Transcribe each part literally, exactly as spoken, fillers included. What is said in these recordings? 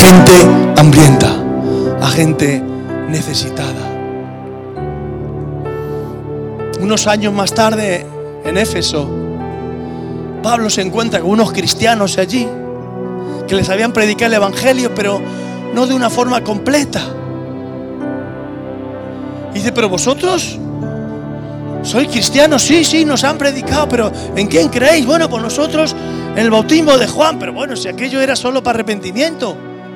gente hambrienta, a gente necesitada. Unos años más tarde, en Éfeso, Pablo se encuentra con unos cristianos allí que les habían predicado el evangelio, pero no de una forma completa. Y dice: pero vosotros sois cristianos. Sí, sí, nos han predicado, pero ¿en quién creéis? Bueno, pues nosotros en el bautismo de Juan. Pero bueno, si aquello era solo para arrepentimiento.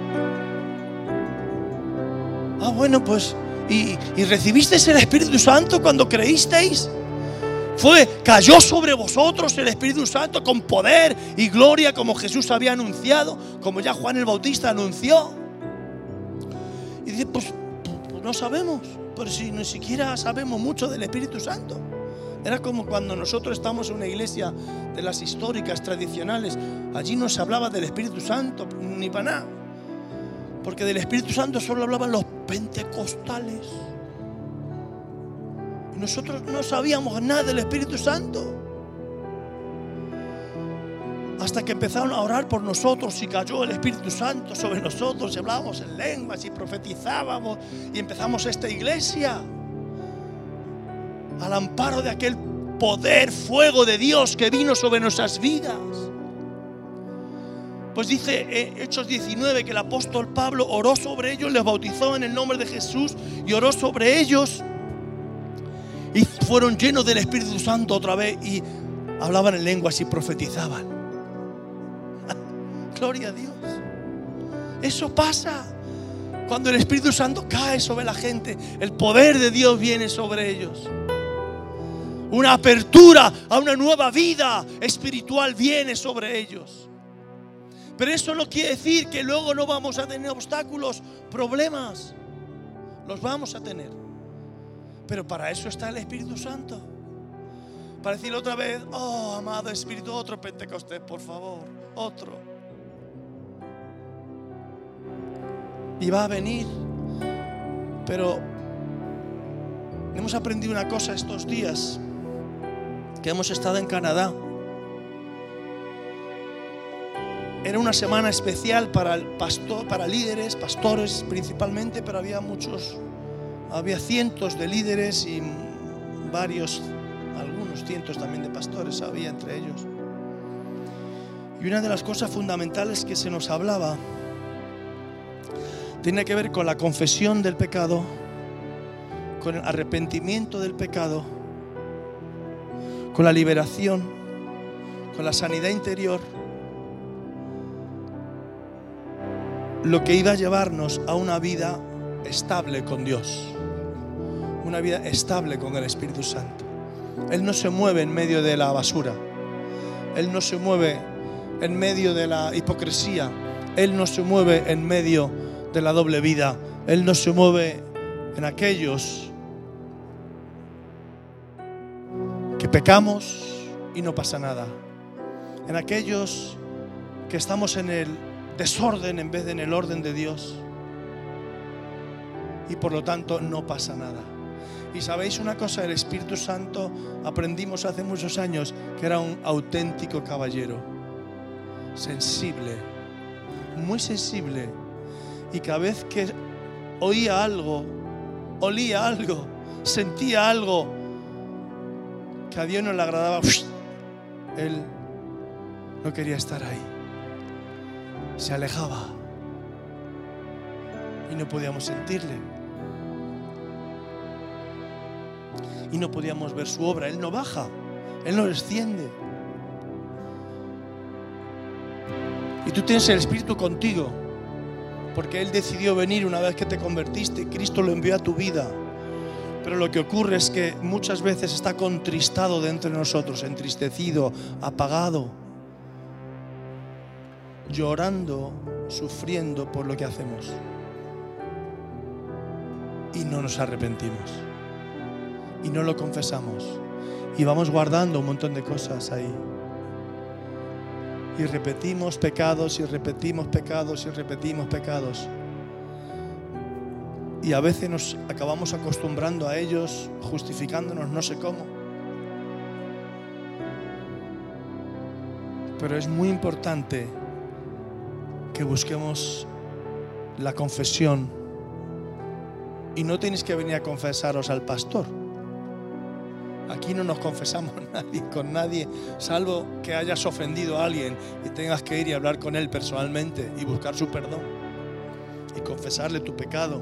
Ah, bueno, pues ¿y, y recibisteis el Espíritu Santo cuando creísteis? Fue, cayó sobre vosotros el Espíritu Santo con poder y gloria, como Jesús había anunciado, como ya Juan el Bautista anunció. Y dice: pues, pues no sabemos, pero si ni siquiera sabemos mucho del Espíritu Santo. Era como cuando nosotros estamos en una iglesia de las históricas, tradicionales. Allí no se hablaba del Espíritu Santo ni para nada, porque del Espíritu Santo solo hablaban los pentecostales. Y nosotros no sabíamos nada del Espíritu Santo, hasta que empezaron a orar por nosotros y cayó el Espíritu Santo sobre nosotros y hablábamos en lenguas y profetizábamos y empezamos esta iglesia al amparo de aquel poder, fuego de Dios que vino sobre nuestras vidas. Pues dice en Hechos diecinueve que el apóstol Pablo oró sobre ellos, les bautizó en el nombre de Jesús y oró sobre ellos, y fueron llenos del Espíritu Santo otra vez y hablaban en lenguas y profetizaban. Gloria a Dios. Eso pasa cuando el Espíritu Santo cae sobre la gente. El poder de Dios viene sobre ellos. Una apertura a una nueva vida espiritual viene sobre ellos. Pero eso no quiere decir que luego no vamos a tener obstáculos, problemas. Los vamos a tener. Pero para eso está el Espíritu Santo. Para decirle otra vez: oh, amado Espíritu, otro Pentecostés, por favor, otro. Y va a venir. Pero hemos aprendido una cosa estos días, que hemos estado en Canadá. Era una semana especial para el pastor, para líderes, pastores principalmente, pero había muchos, había cientos de líderes y varios, algunos cientos también de pastores había entre ellos. Y una de las cosas fundamentales que se nos hablaba tiene que ver con la confesión del pecado, con el arrepentimiento del pecado, con la liberación, con la sanidad interior, lo que iba a llevarnos a una vida estable con Dios, una vida estable con el Espíritu Santo. Él no se mueve en medio de la basura, Él no se mueve en medio de la hipocresía, Él no se mueve en medio de la doble vida, Él no se mueve en aquellos que pecamos y no pasa nada, en aquellos que estamos en el desorden en vez de en el orden de Dios, y por lo tanto no pasa nada. Y sabéis una cosa, el Espíritu Santo, aprendimos hace muchos años que era un auténtico caballero, sensible, muy sensible, y cada vez que oía algo, olía algo, sentía algo que a Dios no le agradaba, Él no quería estar ahí, se alejaba y no podíamos sentirle y no podíamos ver su obra. Él no baja, Él no desciende. Y tú tienes el Espíritu contigo porque Él decidió venir una vez que te convertiste. Cristo lo envió a tu vida. Pero lo que ocurre es que muchas veces está contristado dentro de nosotros, entristecido, apagado, llorando, sufriendo por lo que hacemos, y no nos arrepentimos y no lo confesamos y vamos guardando un montón de cosas ahí y repetimos pecados y repetimos pecados y repetimos pecados y a veces nos acabamos acostumbrando a ellos, justificándonos no sé cómo. Pero es muy importante que busquemos la confesión. Y no tenéis que venir a confesaros al pastor. Aquí no nos confesamos nadie, con nadie, salvo que hayas ofendido a alguien y tengas que ir y hablar con él personalmente y buscar su perdón y confesarle tu pecado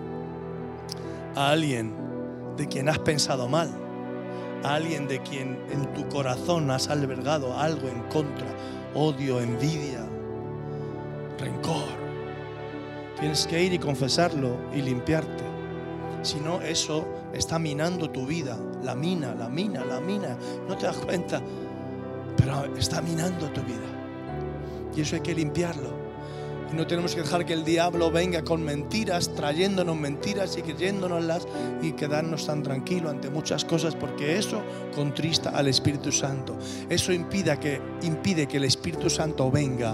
a alguien de quien has pensado mal, a alguien de quien en tu corazón has albergado algo en contra, odio, envidia, rencor. Tienes que ir y confesarlo y limpiarte. Si no, eso está minando tu vida. La mina, la mina, la mina. No te das cuenta, pero está minando tu vida. Y eso hay que limpiarlo. Y no tenemos que dejar que el diablo venga con mentiras, trayéndonos mentiras y creyéndonoslas y quedarnos tan tranquilos ante muchas cosas, porque eso contrista al Espíritu Santo. Eso impide que, impide que el Espíritu Santo venga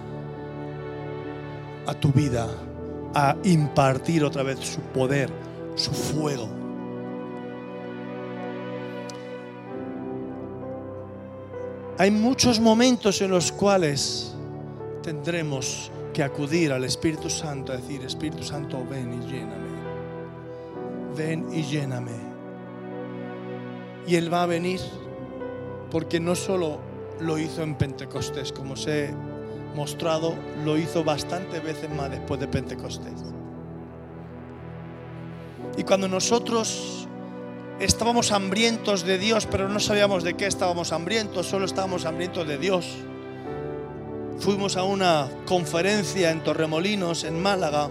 a tu vida a impartir otra vez su poder, su fuego. Hay muchos momentos en los cuales tendremos que acudir al Espíritu Santo a decir: Espíritu Santo, ven y lléname, ven y lléname. Y Él va a venir, porque no solo lo hizo en Pentecostés, como os he mostrado, lo hizo bastantes veces más después de Pentecostés. Y cuando nosotros estábamos hambrientos de Dios, pero no sabíamos de qué estábamos hambrientos, solo estábamos hambrientos de Dios. Fuimos a una conferencia en Torremolinos, en Málaga,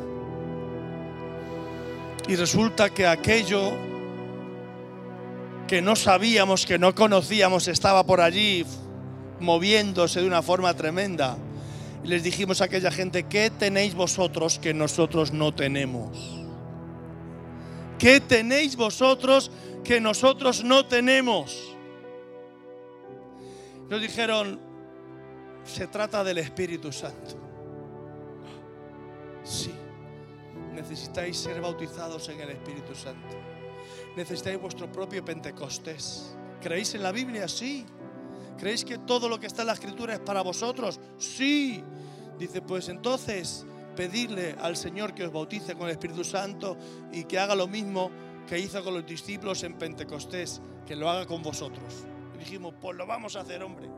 y resulta que aquello que no sabíamos, que no conocíamos, estaba por allí moviéndose de una forma tremenda. Y les dijimos a aquella gente: ¿qué tenéis vosotros que nosotros no tenemos? ¿Qué tenéis vosotros que nosotros no tenemos? Nos dijeron: se trata del Espíritu Santo. Sí, necesitáis ser bautizados en el Espíritu Santo. Necesitáis vuestro propio Pentecostés. ¿Creéis en la Biblia? Sí. ¿Creéis que todo lo que está en la Escritura es para vosotros? Sí. Dice: pues entonces pedirle al Señor que os bautice con el Espíritu Santo y que haga lo mismo que hizo con los discípulos en Pentecostés, que lo haga con vosotros. Y dijimos: pues lo vamos a hacer, hombre.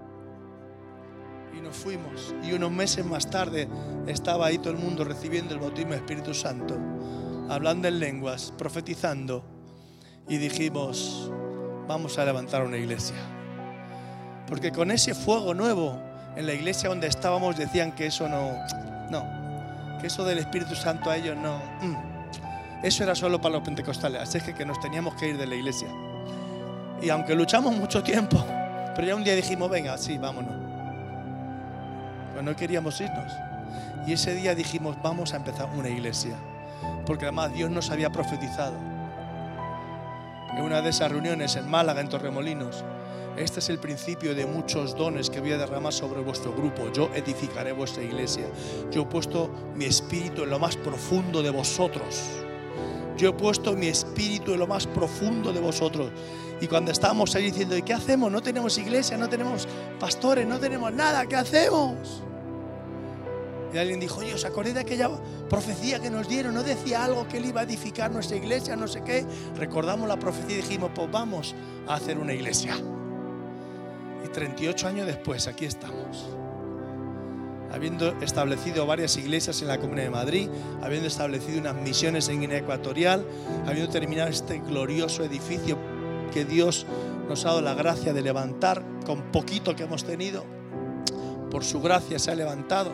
Y nos fuimos, y unos meses más tarde estaba ahí todo el mundo recibiendo el bautismo del Espíritu Santo, hablando en lenguas, profetizando, y dijimos: vamos a levantar una iglesia. Porque con ese fuego nuevo, en la iglesia donde estábamos decían que eso no, no, que eso del Espíritu Santo a ellos no, mm, eso era solo para los pentecostales. Así es que, que nos teníamos que ir de la iglesia. Y aunque luchamos mucho tiempo, pero ya un día dijimos: venga, sí, vámonos. Pues no queríamos irnos. Y ese día dijimos: vamos a empezar una iglesia. Porque además Dios nos había profetizado en una de esas reuniones en Málaga, en Torremolinos: este es el principio de muchos dones que voy a derramar sobre vuestro grupo. Yo edificaré vuestra iglesia. Yo he puesto mi espíritu en lo más profundo de vosotros. Yo he puesto mi espíritu en lo más profundo de vosotros. Y cuando estábamos ahí diciendo: ¿y qué hacemos? No tenemos iglesia, no tenemos pastores, no tenemos nada, ¿qué hacemos? Y alguien dijo: oye, ¿os acordáis de aquella profecía que nos dieron? ¿No decía algo que Él iba a edificar nuestra iglesia, no sé qué? Recordamos la profecía y dijimos: pues vamos a hacer una iglesia. Y treinta y ocho años después, aquí estamos, habiendo establecido varias iglesias en la Comunidad de Madrid, habiendo establecido unas misiones en Guinea Ecuatorial, habiendo terminado este glorioso edificio que Dios nos ha dado la gracia de levantar con poquito que hemos tenido. Por su gracia se ha levantado,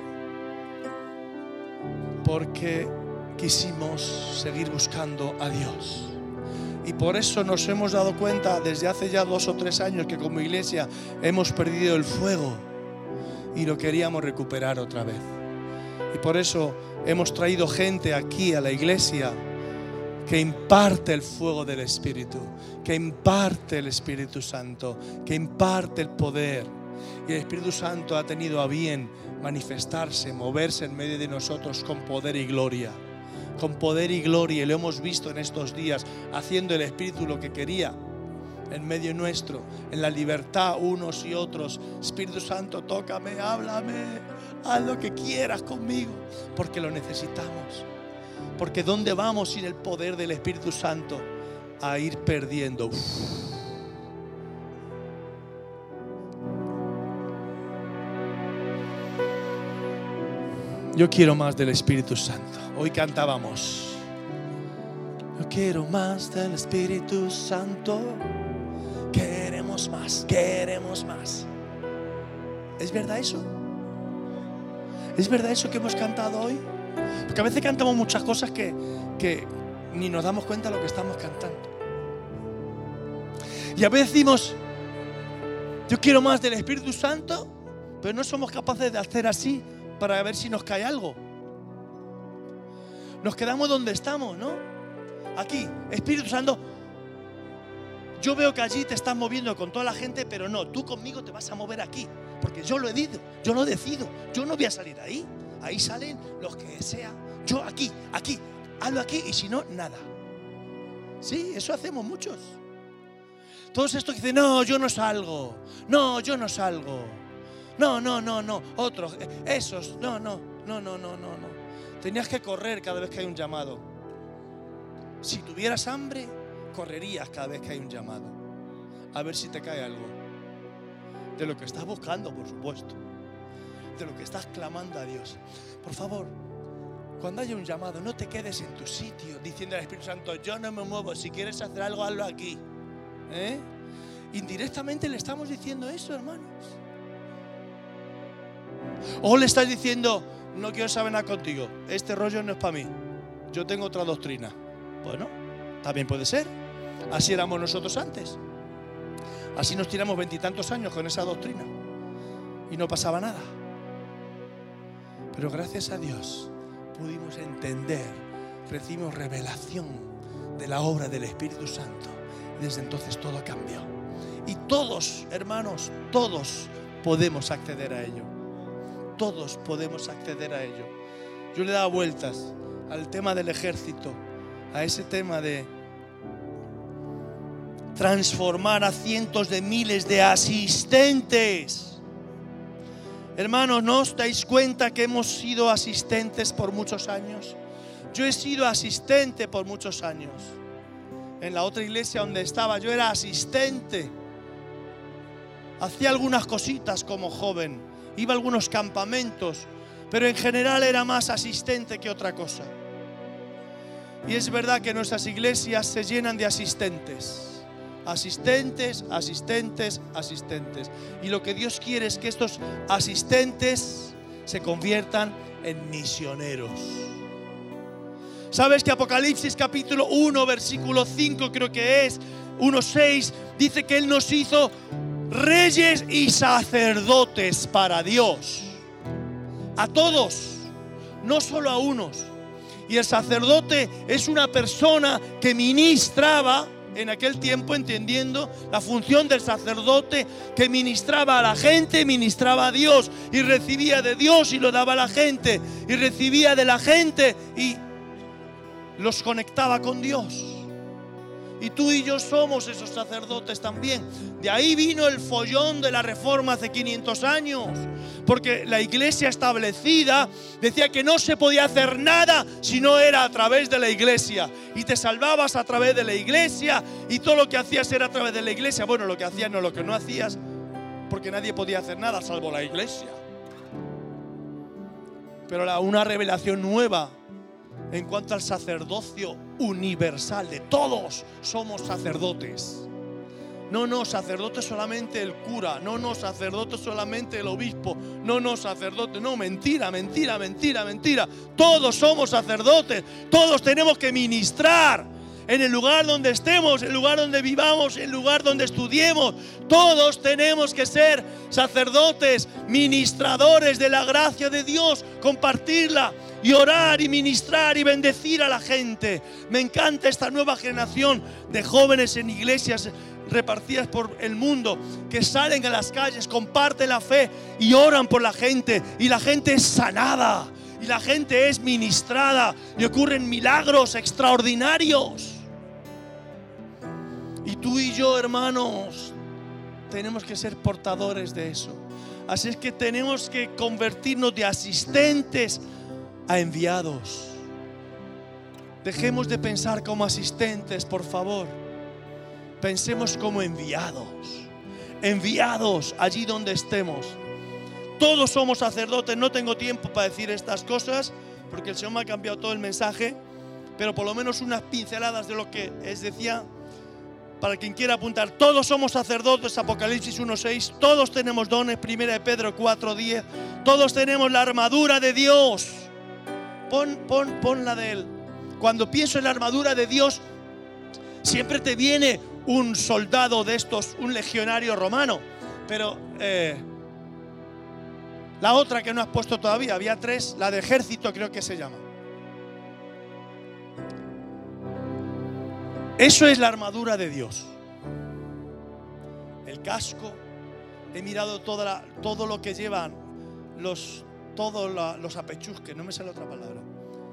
porque quisimos seguir buscando a Dios. Y por eso nos hemos dado cuenta desde hace ya dos o tres años que como iglesia hemos perdido el fuego y lo queríamos recuperar otra vez. Y por eso hemos traído gente aquí a la iglesia que imparte el fuego del Espíritu, que imparte el Espíritu Santo, que imparte el poder. Y el Espíritu Santo ha tenido a bien manifestarse, moverse en medio de nosotros con poder y gloria. Con poder y gloria, y lo hemos visto en estos días, haciendo el Espíritu lo que quería en medio nuestro, en la libertad unos y otros. Espíritu Santo, tócame, háblame, haz lo que quieras conmigo, porque lo necesitamos. Porque ¿dónde vamos sin el poder del Espíritu Santo? A ir perdiendo. Uf. Yo quiero más del Espíritu Santo. Hoy cantábamos: yo quiero más del Espíritu Santo. Queremos más, queremos más. ¿Es verdad eso? ¿Es verdad eso que hemos cantado hoy? Porque a veces cantamos muchas cosas que, que ni nos damos cuenta de lo que estamos cantando. Y a veces decimos: yo quiero más del Espíritu Santo, pero no somos capaces de hacer así para ver si nos cae algo. Nos quedamos donde estamos, ¿no? Aquí, Espíritu Santo, yo veo que allí te estás moviendo con toda la gente, pero no, tú conmigo te vas a mover aquí, porque yo lo he dicho, yo lo decido, yo no voy a salir ahí. Ahí salen los que sea. Yo aquí, aquí, hazlo aquí, y si no, nada. Sí, eso hacemos muchos. Todos estos que dicen: no, yo no salgo, no, yo no salgo, no, no, no, no, otros, esos, no, no, no, no, no, no, no. Tenías que correr cada vez que hay un llamado. Si tuvieras hambre, correrías cada vez que hay un llamado, a ver si te cae algo de lo que estás buscando, por supuesto, de lo que estás clamando a Dios. Por favor, cuando haya un llamado, no te quedes en tu sitio diciendo al Espíritu Santo: yo no me muevo, si quieres hacer algo, hazlo aquí. ¿Eh? Indirectamente le estamos diciendo eso, hermanos. O le estás diciendo: no quiero saber nada contigo, este rollo no es para mí, yo tengo otra doctrina. Bueno, también puede ser. Así éramos nosotros antes. Así nos tiramos veintitantos años con esa doctrina y no pasaba nada. Pero gracias a Dios pudimos entender, recibimos revelación de la obra del Espíritu Santo. Y desde entonces todo cambió. Y todos, hermanos, todos podemos acceder a ello. Todos podemos acceder a ello. Yo le daba vueltas al tema del ejército, a ese tema de transformar a cientos de miles de asistentes. Hermanos, ¿no os dais cuenta que hemos sido asistentes por muchos años? Yo he sido asistente por muchos años. En la otra iglesia donde estaba, yo era asistente. Hacía algunas cositas como joven, iba a algunos campamentos, pero en general era más asistente que otra cosa. Y es verdad que nuestras iglesias se llenan de asistentes. Asistentes, asistentes, asistentes. Y lo que Dios quiere es que estos asistentes se conviertan en misioneros. ¿Sabes que Apocalipsis capítulo uno, versículo cinco creo que es, uno seis, dice que Él nos hizo reyes y sacerdotes para Dios? A todos, no solo a unos. Y el sacerdote es una persona que ministraba en aquel tiempo, entendiendo la función del sacerdote, que ministraba a la gente, ministraba a Dios y recibía de Dios y lo daba a la gente y recibía de la gente y los conectaba con Dios. Y tú y yo somos esos sacerdotes también. De ahí vino el follón de la Reforma hace quinientos años. Porque la iglesia establecida decía que no se podía hacer nada si no era a través de la iglesia. Y te salvabas a través de la iglesia y todo lo que hacías era a través de la iglesia. Bueno, lo que hacías no, lo que no hacías, porque nadie podía hacer nada salvo la iglesia. Pero la, una revelación nueva en cuanto al sacerdocio universal, de todos somos sacerdotes. No, no, sacerdote solamente el cura. No, no, sacerdote solamente el obispo. No, no, sacerdote, no, mentira, mentira, mentira, mentira. Todos somos sacerdotes. Todos tenemos que ministrar en el lugar donde estemos, en el lugar donde vivamos, en el lugar donde estudiemos. Todos tenemos que ser sacerdotes, ministradores de la gracia de Dios, compartirla y orar y ministrar y bendecir a la gente. Me encanta esta nueva generación de jóvenes en iglesias repartidas por el mundo, que salen a las calles, comparten la fe y oran por la gente, y la gente es sanada y la gente es ministrada y ocurren milagros extraordinarios. Y tú y yo, hermanos, tenemos que ser portadores de eso. Así es que tenemos que convertirnos de asistentes a enviados. Dejemos de pensar como asistentes, por favor. Pensemos como enviados. Enviados allí donde estemos. Todos somos sacerdotes. No tengo tiempo para decir estas cosas porque el Señor me ha cambiado todo el mensaje, pero por lo menos unas pinceladas de lo que les decía para quien quiera apuntar. Todos somos sacerdotes, Apocalipsis uno seis. Todos tenemos dones, primera de Pedro cuatro diez. Todos tenemos la armadura de Dios. Pon, pon, pon la de él. Cuando pienso en la armadura de Dios, siempre te viene un soldado de estos, un legionario romano. Pero eh, la otra que no has puesto todavía, había tres, la de ejército creo que se llama. Eso es la armadura de Dios. El casco. He mirado toda la, todo lo que llevan los, todos la, los apechusques, no me sale otra palabra.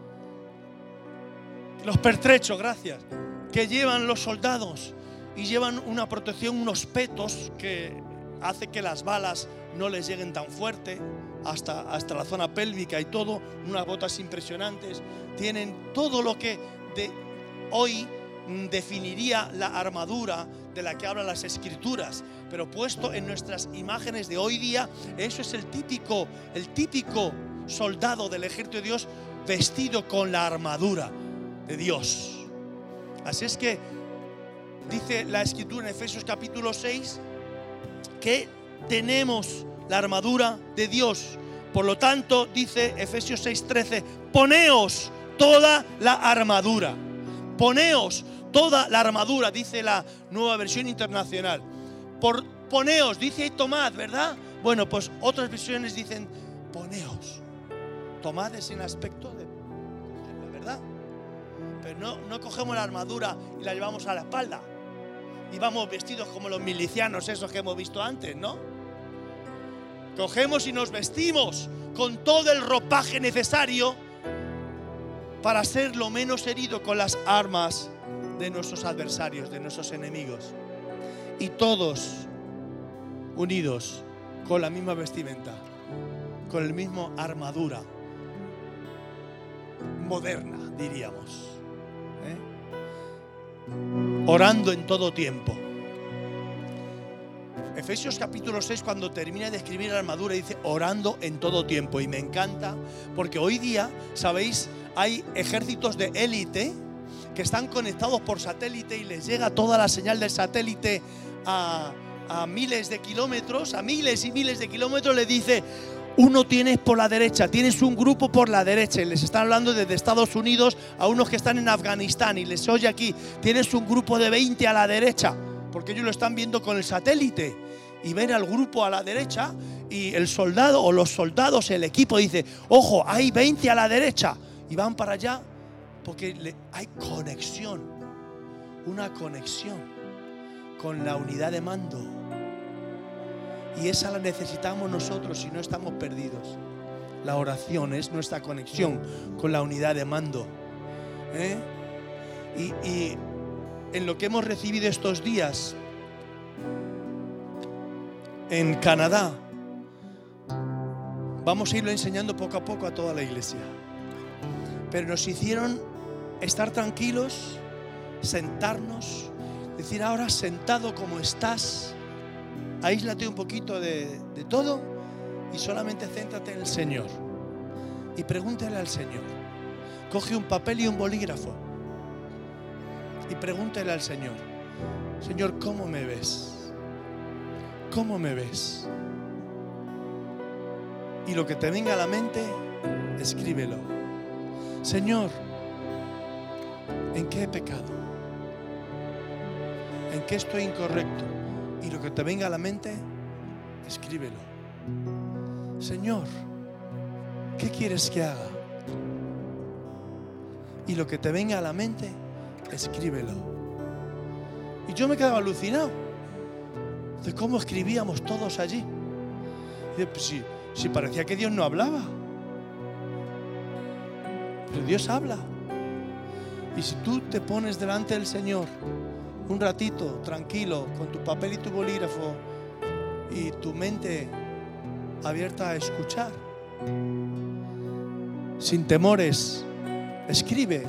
Los pertrechos, gracias, que llevan los soldados y llevan una protección, unos petos que hace que las balas no les lleguen tan fuerte hasta, hasta la zona pélvica y todo, unas botas impresionantes. Tienen todo lo que de hoy definiría la armadura de la que hablan las escrituras, pero puesto en nuestras imágenes de hoy día, eso es el típico, el típico soldado del ejército de Dios vestido con la armadura de Dios. Así es que dice la escritura en Efesios capítulo seis que tenemos la armadura de Dios. Por lo tanto, dice Efesios seis trece, poneos toda la armadura. Poneos toda la armadura, dice la Nueva Versión Internacional. Por, poneos, dice ahí tomad, ¿verdad? Bueno, pues otras versiones dicen poneos. Tomad es en aspecto de cogerla, ¿verdad? Pero no, no cogemos la armadura y la llevamos a la espalda y vamos vestidos como los milicianos esos que hemos visto antes, ¿no? Cogemos y nos vestimos con todo el ropaje necesario para ser lo menos herido con las armas de nuestros adversarios, de nuestros enemigos. Y todos unidos con la misma vestimenta, con la misma armadura moderna, diríamos. ¿Eh? Orando en todo tiempo. Efesios capítulo seis, cuando termina de escribir la armadura, dice orando en todo tiempo. Y me encanta porque hoy día, ¿sabéis? Hay ejércitos de élite que están conectados por satélite y les llega toda la señal del satélite a, a miles de kilómetros, a miles y miles de kilómetros. Le dice, uno tienes por la derecha, tienes un grupo por la derecha. Y les están hablando desde Estados Unidos a unos que están en Afganistán y les oye aquí, tienes un grupo de veinte a la derecha, porque ellos lo están viendo con el satélite. Y ven al grupo a la derecha y el soldado o los soldados, el equipo dice, ojo, hay veinte a la derecha. Y van para allá porque le, hay conexión, una conexión con la unidad de mando. Y esa la necesitamos nosotros si no estamos perdidos. La oración es nuestra conexión con la unidad de mando. ¿Eh? Y, y en lo que hemos recibido estos días en Canadá, vamos a irlo enseñando poco a poco a toda la iglesia. Pero nos hicieron estar tranquilos, sentarnos, decir ahora sentado como estás, aíslate un poquito de, de todo y solamente céntrate en el Señor. Y pregúntale al Señor. Coge un papel y un bolígrafo y pregúntale al Señor, Señor, ¿cómo me ves? ¿Cómo me ves? Y lo que te venga a la mente, escríbelo. Señor, ¿en qué he pecado? ¿En qué estoy incorrecto? Y lo que te venga a la mente, escríbelo. Señor, ¿qué quieres que haga? Y lo que te venga a la mente, escríbelo. Y yo me quedaba alucinado de cómo escribíamos todos allí. Y de, pues, si, si parecía que Dios no hablaba. Pero Dios habla. Y si tú te pones delante del Señor un ratito, tranquilo, con tu papel y tu bolígrafo y tu mente abierta a escuchar. Sin temores, escribe.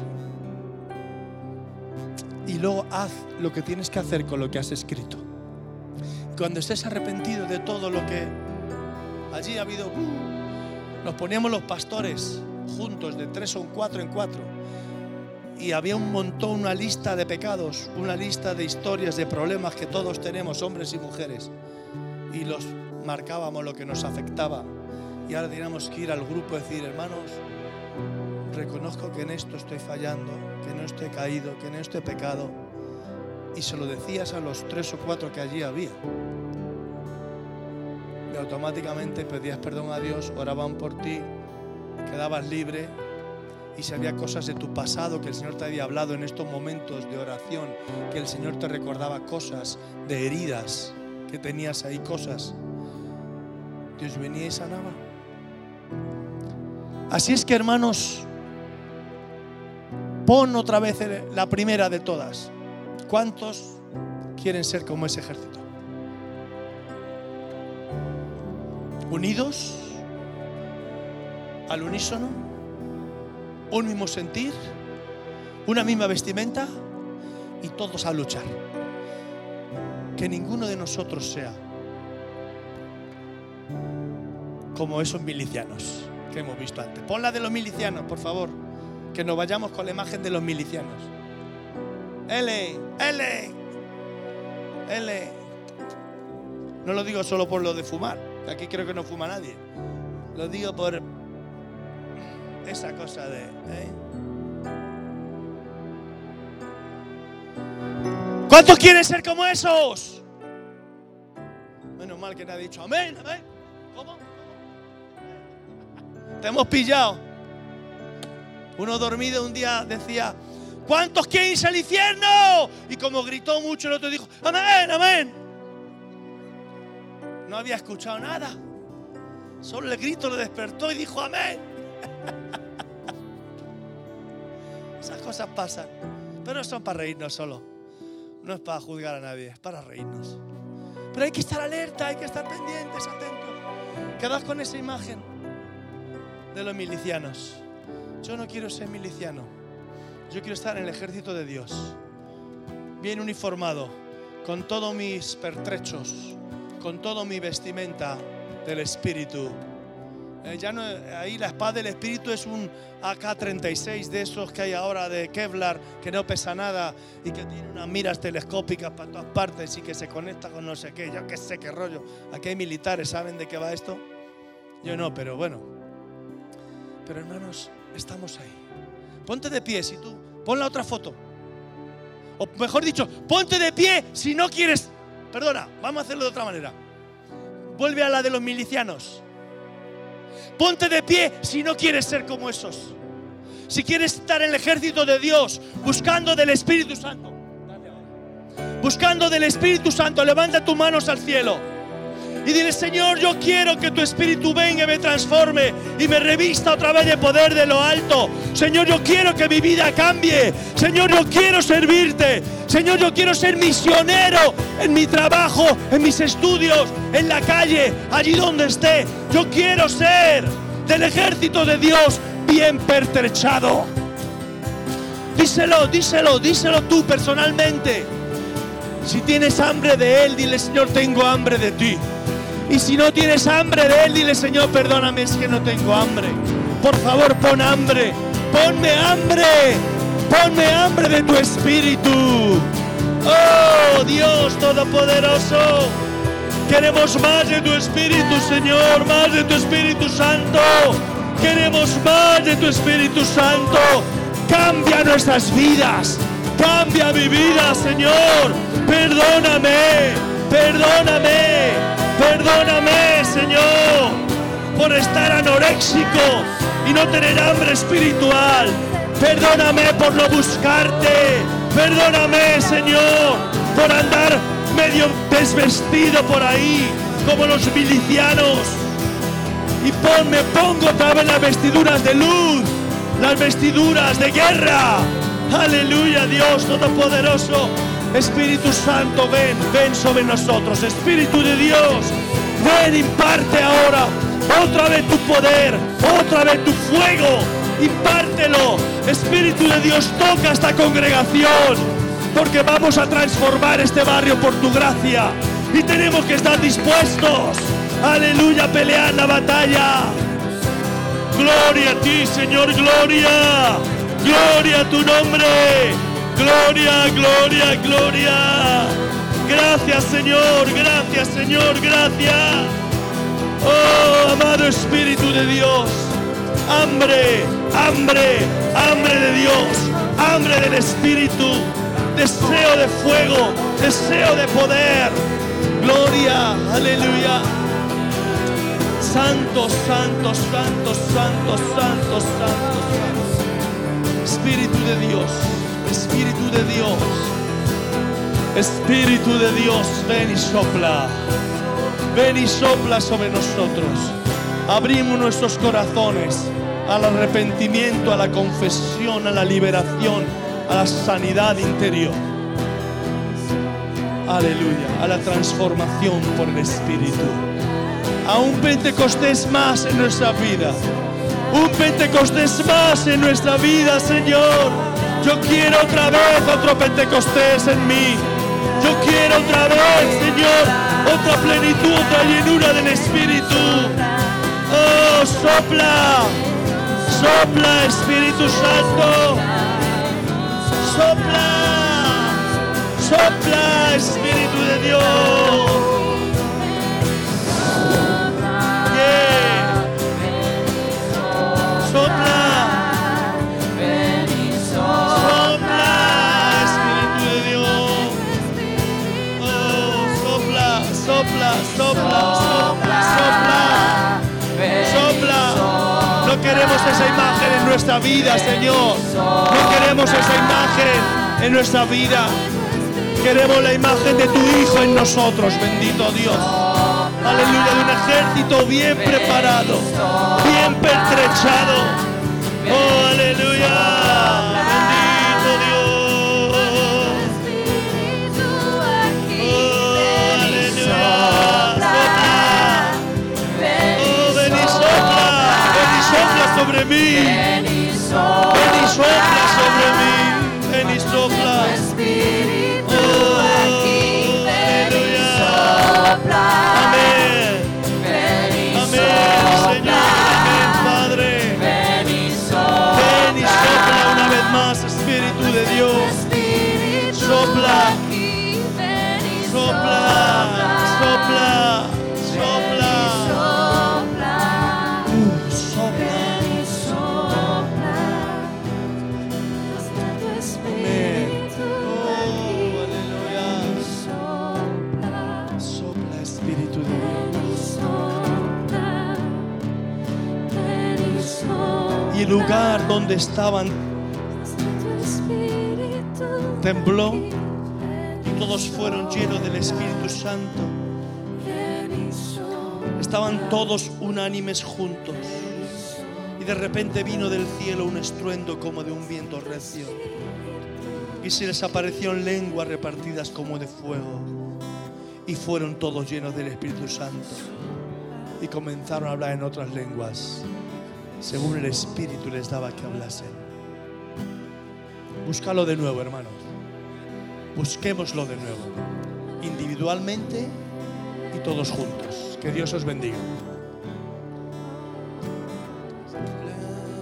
Y luego haz lo que tienes que hacer con lo que has escrito. Cuando estés arrepentido de todo lo que allí ha habido, nos poníamos los pastores juntos de tres o cuatro en cuatro y había un montón, una lista de pecados, una lista de historias, de problemas que todos tenemos, hombres y mujeres, y los marcábamos lo que nos afectaba. Y ahora teníamos que ir al grupo y decir: hermanos, reconozco que en esto estoy fallando, que no estoy caído, que en esto he pecado. Y se lo decías a los tres o cuatro que allí había. Y automáticamente pedías perdón a Dios, oraban por ti, quedabas libre. Y si había cosas de tu pasado que el Señor te había hablado en estos momentos de oración, que el Señor te recordaba cosas de heridas que tenías ahí, cosas, Dios venía y sanaba. Así es que, hermanos, pon otra vez la primera de todas. ¿Cuántos quieren ser como ese ejército? Unidos, al unísono, un mismo sentir, una misma vestimenta y todos a luchar. Que ninguno de nosotros sea como esos milicianos que hemos visto antes. Pon la de los milicianos, por favor, que nos vayamos con la imagen de los milicianos. L, L, L. No lo digo solo por lo de fumar, que aquí creo que no fuma nadie. Lo digo por esa cosa de ¿eh? ¿Cuántos quieren ser como esos? Menos mal que nadie ha dicho amén, amén. ¿Cómo? Te hemos pillado. Uno dormido un día decía: ¿cuántos quieren irse al infierno? Y como gritó mucho, el otro dijo: amén, amén. No había escuchado nada. Solo el grito le despertó y dijo amén. Esas cosas pasan, pero son para reírnos solo. No es para juzgar a nadie, es para reírnos. Pero hay que estar alerta, hay que estar pendientes, atentos. Quedaos con esa imagen de los milicianos. Yo no quiero ser miliciano. Yo quiero estar en el ejército de Dios, bien uniformado, con todos mis pertrechos, con toda mi vestimenta del Espíritu. Eh, ya no, ahí la espada del Espíritu es un A K treinta y seis de esos que hay ahora de Kevlar, que no pesa nada y que tiene unas miras telescópicas para todas partes y que se conecta con no sé qué. Yo qué sé qué rollo. Aquí hay militares, ¿saben de qué va esto? Yo no, pero bueno. Pero hermanos, estamos ahí. Ponte de pie si tú, pon la otra foto. O mejor dicho, ponte de pie si no quieres. Perdona, vamos a hacerlo de otra manera. Vuelve a la de los milicianos. Ponte de pie si no quieres ser como esos. Si quieres estar en el ejército de Dios, buscando del Espíritu Santo. Buscando del Espíritu Santo, levanta tus manos al cielo. Y dile: Señor, yo quiero que tu Espíritu venga y me transforme y me revista otra vez de poder de lo alto. Señor, yo quiero que mi vida cambie. Señor, yo quiero servirte. Señor, yo quiero ser misionero en mi trabajo, en mis estudios, en la calle, allí donde esté. Yo quiero ser del ejército de Dios bien pertrechado. Díselo, díselo, díselo tú personalmente. Si tienes hambre de Él, dile: Señor, tengo hambre de ti. Y si no tienes hambre de Él, dile: Señor, perdóname, es que no tengo hambre. Por favor, pon hambre. Ponme hambre. Ponme hambre de tu Espíritu. Oh, Dios Todopoderoso. Queremos más de tu Espíritu, Señor. Más de tu Espíritu Santo. Queremos más de tu Espíritu Santo. Cambia nuestras vidas. Cambia mi vida, Señor. Perdóname. Perdóname. Perdóname, Señor, por estar anoréxico y no tener hambre espiritual. Perdóname por no buscarte. Perdóname, Señor, por andar medio desvestido por ahí, como los milicianos. Y pon, me pongo otra vez las vestiduras de luz, las vestiduras de guerra. Aleluya, Dios Todopoderoso. Espíritu Santo, ven, ven sobre nosotros. Espíritu de Dios, Ven, imparte ahora otra vez tu poder, otra vez tu fuego. Impártelo. Espíritu de Dios, toca esta congregación, porque vamos a transformar este barrio por tu gracia. Y tenemos que estar dispuestos, aleluya, a pelear la batalla. Gloria a ti, Señor, gloria. Gloria a tu nombre. Gloria, gloria, gloria. Gracias, Señor, gracias, Señor, gracias. Oh, amado Espíritu de Dios. Hambre, hambre, hambre de Dios. Hambre del Espíritu. Deseo de fuego, deseo de poder. Gloria, aleluya. Santo, santo, santo, santo, santo, santo, santo. Espíritu de Dios, Espíritu de Dios, Espíritu de Dios, ven y sopla. Ven y sopla sobre nosotros. Abrimos nuestros corazones al arrepentimiento, a la confesión, a la liberación, a la sanidad interior. Aleluya, a la transformación por el Espíritu. A un Pentecostés más en nuestra vida. Un Pentecostés más en nuestra vida, Señor. Yo quiero otra vez otro Pentecostés en mí. Yo quiero otra vez, Señor, otra plenitud, otra llenura del Espíritu. Oh, sopla, sopla, Espíritu Santo. Sopla, sopla, Espíritu de Dios. Yeah. Sopla, sopla, Espíritu de Dios. Oh, sopla, sopla, sopla, sopla, sopla, sopla. No queremos esa imagen en nuestra vida, Señor. No queremos esa imagen en nuestra vida. Queremos la imagen de tu Hijo en nosotros, bendito Dios. Aleluya, de un ejército bien preparado, bien pertrechado. Oh, aleluya, bendito Dios. Oh, aleluya, sopla. Oh, ven y sopla, ven y sopla sobre mí. Ven y sopla sobre mí, ven y sopla. Espíritu de Dios, sopla, sopla, sopla, sopla, uh, sopla, amén. Oh, aleluya, sopla, Espíritu de Dios. Y el lugar donde estaban tembló y todos fueron llenos del Espíritu Santo. Estaban todos unánimes juntos y de repente vino del cielo un estruendo como de un viento recio y se les aparecieron lenguas repartidas como de fuego y fueron todos llenos del Espíritu Santo y comenzaron a hablar en otras lenguas según el Espíritu les daba que hablasen. Búscalo de nuevo, hermanos. Busquémoslo de nuevo, individualmente y todos juntos. Que Dios os bendiga.